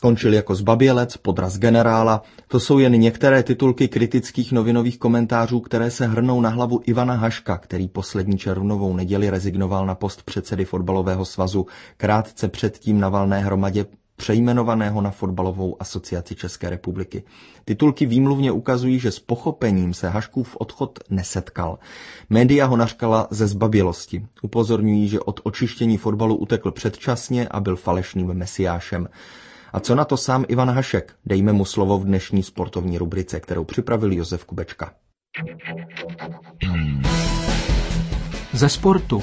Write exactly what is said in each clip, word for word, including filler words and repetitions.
Skončil jako zbabělec, podraz generála. To jsou jen některé titulky kritických novinových komentářů, které se hrnou na hlavu Ivana Haška, který poslední červnovou neděli rezignoval na post předsedy fotbalového svazu krátce předtím na valné hromadě přejmenovaného na Fotbalovou asociaci České republiky. Titulky výmluvně ukazují, že s pochopením se Haškův odchod nesetkal. Média ho nařkala ze zbabělosti. Upozorňují, že od očištění fotbalu utekl předčasně a byl falešným mesiášem. A co na to sám Ivan Hašek? Dejme mu slovo v dnešní sportovní rubrice, kterou připravil Josef Kubečka. Ze sportu.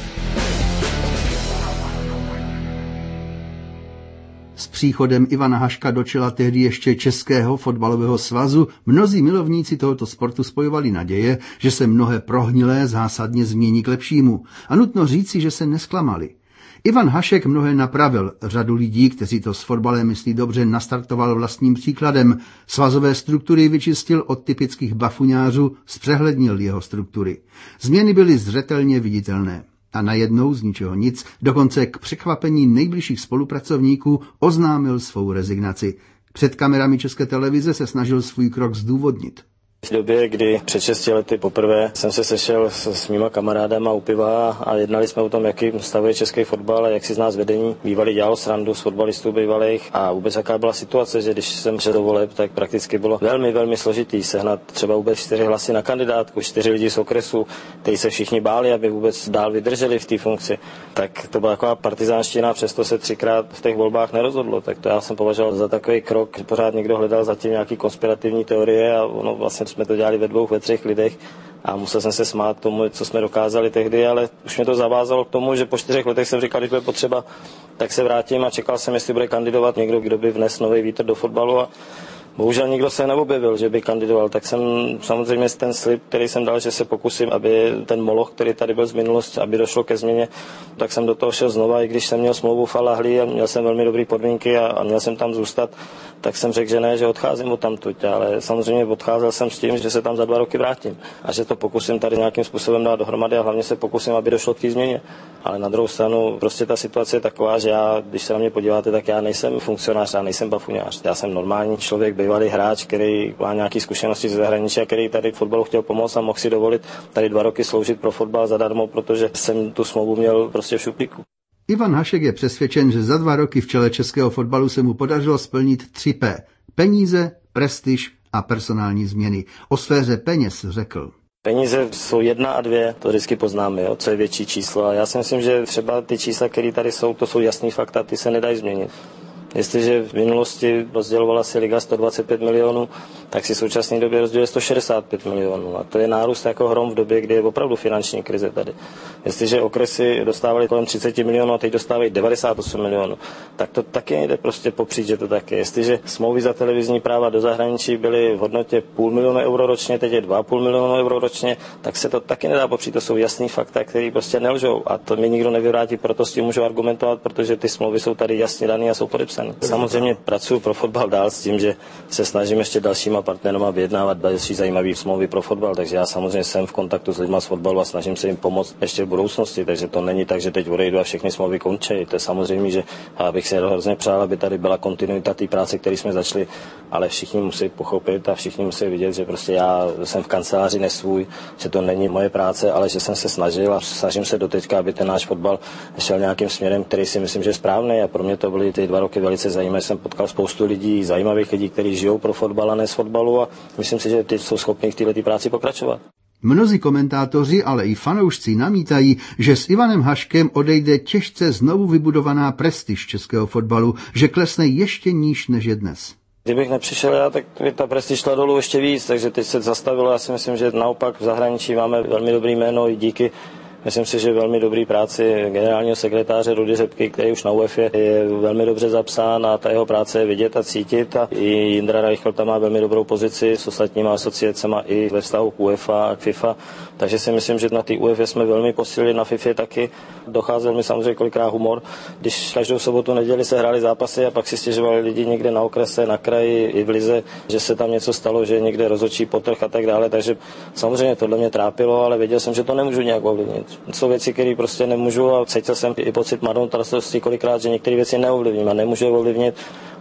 S příchodem Ivana Haška do čela tehdy ještě Českého fotbalového svazu mnozí milovníci tohoto sportu spojovali naděje, že se mnohé prohnilé zásadně změní k lepšímu. A nutno říci, že se nesklamali. Ivan Hašek mnohé napravil, řadu lidí, kteří to s fotbalem myslí dobře, nastartoval vlastním příkladem. Svazové struktury vyčistil od typických bafuňářů, zpřehlednil jeho struktury. Změny byly zřetelně viditelné. A najednou z ničeho nic, dokonce k překvapení nejbližších spolupracovníků oznámil svou rezignaci. Před kamerami České televize se snažil svůj krok zdůvodnit. V době, kdy před šesti lety poprvé jsem se sešel s, s mýma kamarádama u piva a jednali jsme o tom, jaký stav je český fotbal a jak si z nás vedení bývali dělalo srandu z fotbalistů bývalých a vůbec jaká byla situace, že když jsem šel do voleb, tak prakticky bylo velmi, velmi složitý sehnat třeba vůbec čtyři hlasy na kandidátku, čtyři lidi z okresu, kteří se všichni báli, aby vůbec dál vydrželi v té funkci. Tak to byla taková partizánština, přesto se třikrát v těch volbách nerozhodlo. Tak to já jsem považoval za takový krok, že pořád někdo hledal zatím nějaký konspirativní teorie a ono vlastně jsme to dělali ve dvou, ve třech lidech a musel jsem se smát tomu, co jsme dokázali tehdy, ale už mě to zavázalo k tomu, že po čtyřech letech jsem říkal, když bude potřeba, tak se vrátím a čekal jsem, jestli bude kandidovat někdo, kdo by vnesl nový vítr do fotbalu a bohužel nikdo se neobjevil, že by kandidoval, tak jsem samozřejmě ten slib, který jsem dal, že se pokusím, aby ten moloch, který tady byl z minulosti, aby došlo ke změně, tak jsem do toho šel znova, i když jsem měl smlouvu v Al-Ahli a měl jsem velmi dobré podmínky a, a měl jsem tam zůstat, tak jsem řekl, že ne, že odcházím odtamtud, ale samozřejmě odcházel jsem s tím, že se tam za dva roky vrátím a že to pokusím tady nějakým způsobem dát dohromady a hlavně se pokusím, aby došlo k té změně. Ale na druhou stranu prostě ta situace je taková, že já, když se na mě podíváte, tak já nejsem funkcionář, já nejsem bafuňář, já jsem normální člověk, bývalý hráč, který má nějaké zkušenosti ze zahraničí a který tady fotbalu chtěl pomoct a mohl si dovolit tady dva roky sloužit pro fotbal zadarmo, protože jsem tu smlouvu měl prostě v šuplíku. Ivan Hašek je přesvědčen, že za dva roky v čele českého fotbalu se mu podařilo splnit tři P. Peníze, prestiž a personální změny. O sféře peněz řekl. Peníze jsou jedna a dvě, to vždycky poznáme, jo, co je větší číslo. A já si myslím, že třeba ty čísla, které tady jsou, to jsou jasný fakta, ty se nedají změnit. Jestliže v minulosti rozdělovala si liga sto dvacet pět milionů, tak si v současné době rozděluje sto šedesát pět milionů. A to je nárůst jako hrom v době, kdy je opravdu finanční krize tady. Jestliže okresy dostávaly kolem třicet milionů a teď dostávají devadesát osm milionů, tak to taky nejde prostě popřít, že to tak je. Jestliže smlouvy za televizní práva do zahraničí byly v hodnotě půl milionu euro ročně, teď je dva a půl milionu euro ročně, tak se to taky nedá popřít. To jsou jasný fakta, které prostě nelžou. A to mi nikdo nevyvrátí, proto s tím můžu argumentovat, protože ty smlouvy jsou tady jasně dané a jsou podepsané. Samozřejmě pracuji pro fotbal dál s tím, že se snažím ještě dalšíma partnerama vyjednávat další zajímavé smlouvy pro fotbal, takže já samozřejmě jsem v kontaktu s lidmi z fotbalu a snažím se jim pomoct ještě v budoucnosti, takže to není tak, že teď odejdu a všechny smlouvy končí. To je samozřejmě, že já bych si hrozně přál, aby tady byla kontinuita té práce, které jsme začali, ale všichni musí pochopit a všichni musí vidět, že prostě já jsem v kanceláři nesvůj, že to není moje práce, ale že jsem se snažil a snažím se doteďka, aby ten náš fotbal šel nějakým směrem, který si myslím, že je správný a pro mě to byly ty dva roky velice zajímavé. Jsem potkal spoustu lidí, zajímavých lidí, kteří žijou pro fotbal a ne z fotbalu a myslím si, že ty jsou schopni v této práci pokračovat. Mnozí komentátoři, ale i fanoušci namítají, že s Ivanem Haškem odejde těžce znovu vybudovaná prestiž českého fotbalu, že klesne ještě níž než je dnes. Kdybych nepřišel já, tak by ta prestiž šla dolů ještě víc, takže teď se zastavilo. Já si myslím, že naopak v zahraničí máme velmi dobrý jméno i díky. Myslím si, že velmi dobrý práci generálního sekretáře Rudy Řepky, který už na U E F A je velmi dobře zapsán a ta jeho práce je vidět a cítit. A i Jindra Reichl tam má velmi dobrou pozici s ostatníma asociacemi i ve vztahu k U E F A a k FIFA. Takže si myslím, že na té U E F A jsme velmi posílili, na FIFA taky. Docházel mi samozřejmě kolikrát humor, když každou sobotu, neděli se hráli zápasy a pak si stěžovali lidi někde na okrese, na kraji i v lize, že se tam něco stalo, že někde rozhodčí potrh a tak dále. Takže samozřejmě tohle mě trápilo, ale věděl jsem, že to nemůžu nějak ovlivnit. Jsou věci, které prostě nemůžu a cítil jsem i pocit marnotrasosti kolikrát, že některé věci neovlivním a nemůžu je ovlivnit.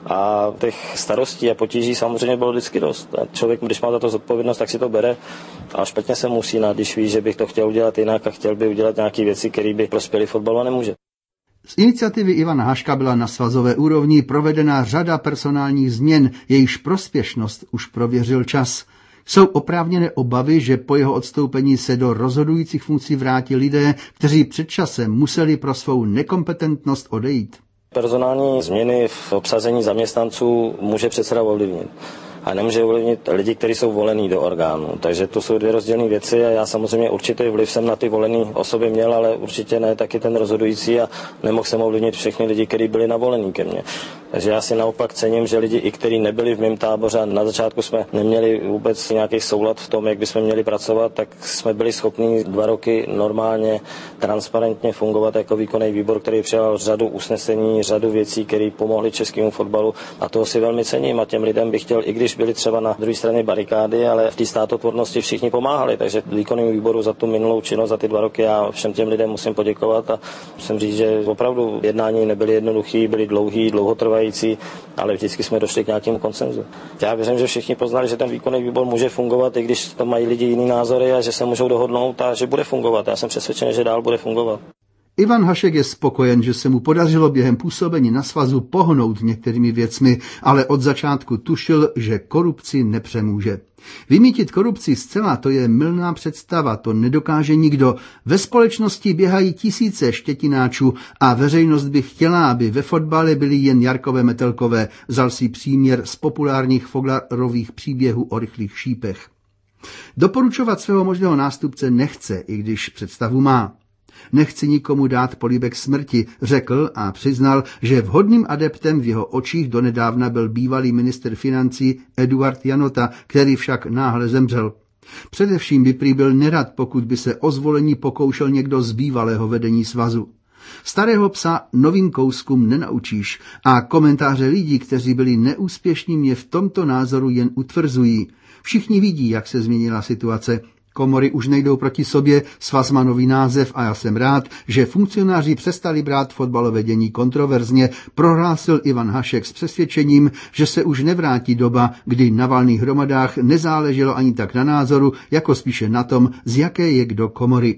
A těch starostí a potíží samozřejmě bylo vždycky dost. A člověk, když má za to zodpovědnost, tak si to bere a špatně se musí nát, když ví, že bych to chtěl udělat jinak a chtěl by udělat nějaké věci, které by prospěly fotbalu a nemůže. Z iniciativy Ivana Haška byla na svazové úrovni provedena řada personálních změn, jejichž prospěšnost už prověřil čas. Jsou oprávněné obavy, že po jeho odstoupení se do rozhodujících funkcí vrátí lidé, kteří před časem museli pro svou nekompetentnost odejít. Personální změny v obsazení zaměstnanců může předseda ovlivnit. A nemůže ovlivnit lidi, kteří jsou volení do orgánů. Takže to jsou dvě rozdílné věci a já samozřejmě určitý vliv jsem na ty volené osoby měl, ale určitě ne taky ten rozhodující a nemohl jsem ovlivnit všechny lidi, kteří byli navolení ke mně. Takže já si naopak cením, že lidi, i kteří nebyli v mém táboře, na začátku jsme neměli vůbec nějaký soulad v tom, jak bychom měli pracovat, tak jsme byli schopni dva roky normálně, transparentně fungovat jako výkonný výbor, který přijal řadu usnesení, řadu věcí, které pomohly českému fotbalu a toho si velmi cením a těm lidem bych chtěl, i když byli třeba na druhé straně barikády, ale v té státotvornosti všichni pomáhali, takže výkonnému výboru za tu minulou činnost, za ty dva roky já všem těm lidem musím poděkovat a musím říct, že opravdu jednání nebyly jednoduchý, byly dlouhý, dlouhotrvající, ale vždycky jsme došli k nějakému konsenzu. Já věřím, že všichni poznali, že ten výkonný výbor může fungovat, i když tam mají lidi jiný názory a že se můžou dohodnout a že bude fungovat. Já jsem přesvědčen, že dál bude fungovat. Ivan Hašek je spokojen, že se mu podařilo během působení na svazu pohnout některými věcmi, ale od začátku tušil, že korupci nepřemůže. Vymýtit korupci zcela, to je mylná představa, to nedokáže nikdo. Ve společnosti běhají tisíce štětináčů a veřejnost by chtěla, aby ve fotbale byly jen Jarkové Metelkové, vzal si příměr z populárních Foglarových příběhů o rychlých šípech. Doporučovat svého možného nástupce nechce, i když představu má. Nechci nikomu dát políbek smrti, řekl a přiznal, že vhodným adeptem v jeho očích donedávna byl bývalý ministr financí Eduard Janota, který však náhle zemřel. Především by prý byl nerad, pokud by se o zvolení pokoušel někdo z bývalého vedení svazu. Starého psa novým kouskům nenaučíš a komentáře lidí, kteří byli neúspěšní, mě v tomto názoru jen utvrzují. Všichni vidí, jak se změnila situace. Komory už nejdou proti sobě, svaz má nový název a já jsem rád, že funkcionáři přestali brát fotbalové dění kontroverzně, prohlásil Ivan Hašek s přesvědčením, že se už nevrátí doba, kdy na valných hromadách nezáleželo ani tak na názoru, jako spíše na tom, z jaké je kdo komory.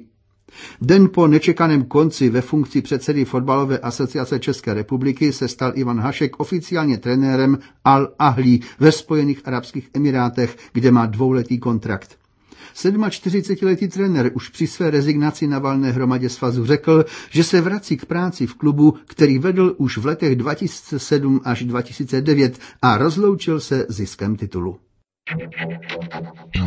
Den po nečekaném konci ve funkci předsedy Fotbalové asociace České republiky se stal Ivan Hašek oficiálně trenérem Al Ahly ve Spojených arabských emirátech, kde má dvouletý kontrakt. čtyřicetisedmiletý trenér už při své rezignaci na valné hromadě svazu řekl, že se vrací k práci v klubu, který vedl už v letech dva tisíce sedm až dva tisíce devět a rozloučil se ziskem titulu.